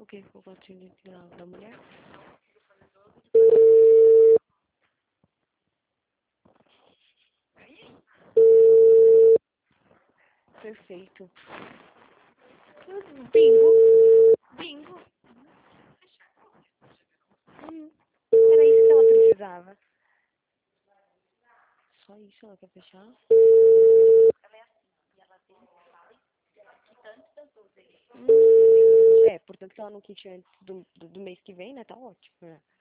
que o continho de tirar da mulher? Perfeito. Bingo. Bingo. Era isso que ela precisava. Só isso ela quer fechar? É, portanto, se ela não quit antes do mês que vem, né? Tá ótimo. É.